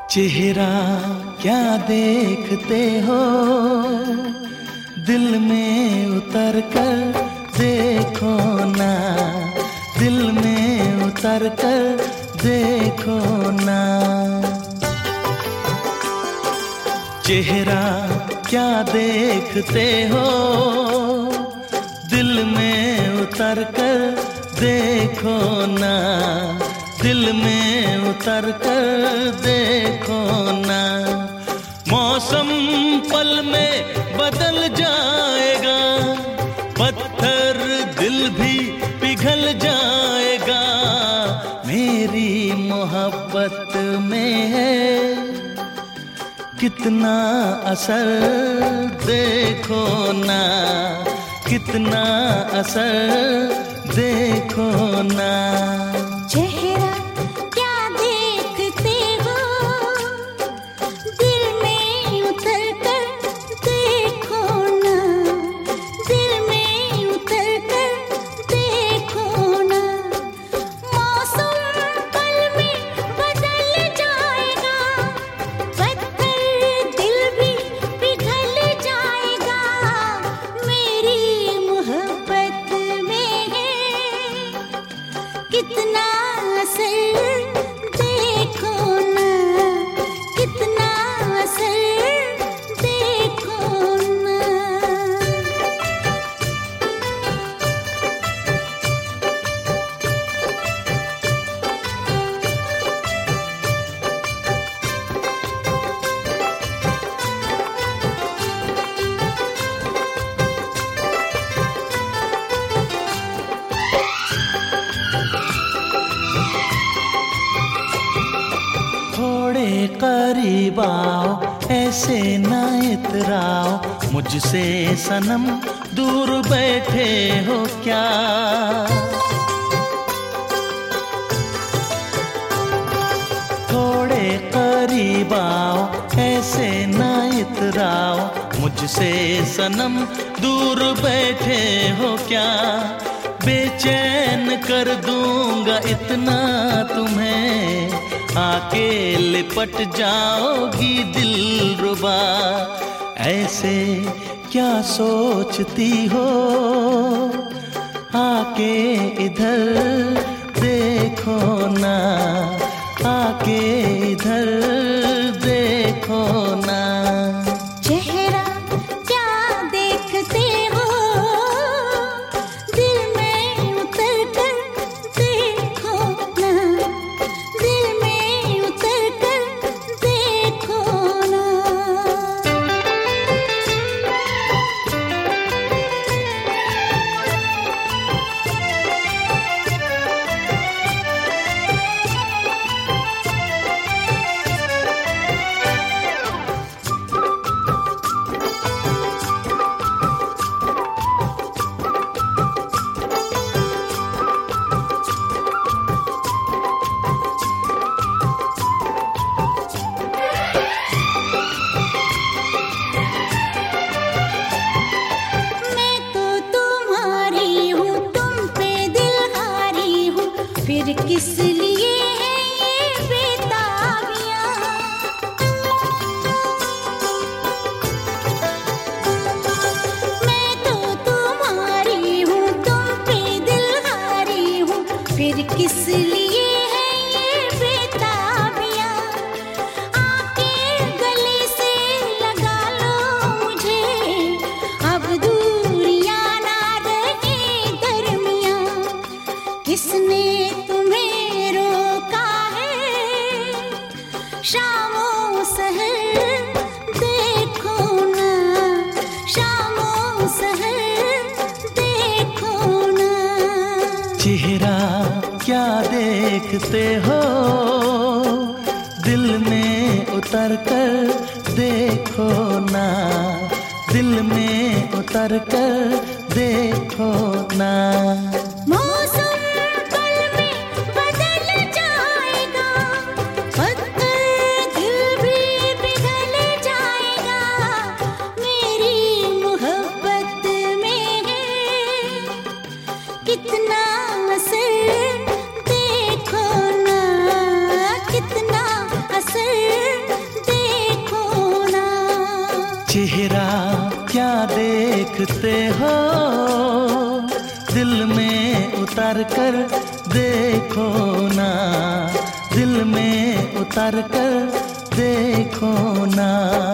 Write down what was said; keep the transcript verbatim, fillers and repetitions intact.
चेहरा क्या देखते हो, दिल में उतर कर देखो ना, दिल में उतर कर देखो ना। चेहरा क्या देखते हो, दिल में उतर कर देखो ना, दिल में उतर कर देखो ना। मौसम पल में बदल जाएगा, पत्थर दिल भी पिघल जाएगा। मेरी मोहब्बत में है कितना असर देखो ना, कितना असर देखो ना। चेहरा क्या देखते हो, दिल में उतर कर देखो ना, दिल में उतर कर देखो ना। मौसम पल में बदल जाएगा, पत्थर दिल भी पिघल जाएगा। मेरी मोहब्बत में है कितना असर देखो ना, कितना असर देखो ना। थोड़े करीब आओ, ऐसे ना इतराओ, मुझसे सनम दूर बैठे हो क्या। थोड़े करीब आओ, ऐसे ना इतराओ, मुझसे सनम दूर बैठे हो क्या। बेचैन कर दूंगा इतना तुम्हें, आके लिपट जाओगी दिलरुबा। ऐसे क्या सोचती हो, आके इधर देखो ना, आके इधर देखो ना। चेहरा क्या देखते हो, दिल में उतर कर देखो ना, दिल में उतर कर देखो ना। फिर किस लिए है ये बेताबियां, मैं तो तुम्हारी हूँ, तुम पे दिलहारी हूँ। फिर किस लिए है ये बेताबियां, आके गले से लगा लो मुझे, अब दूरियां ना रहे दरमियां। किसने तुम्हें रोका है, शामों सहर देखो ना, शामों सहर देखो ना। चेहरा क्या देखते हो, दिल में उतर कर देखो ना, दिल में उतर कर देखो ना। मौसम पल में बदल जाएगा, पत्थर दिल भी पिघल जाएगा। मेरी मोहब्बत में है कितना असर देखो ना, कितना असर चेहरा क्या देखते हो, दिल में उतर कर देखो ना, दिल में उतर कर देखो ना।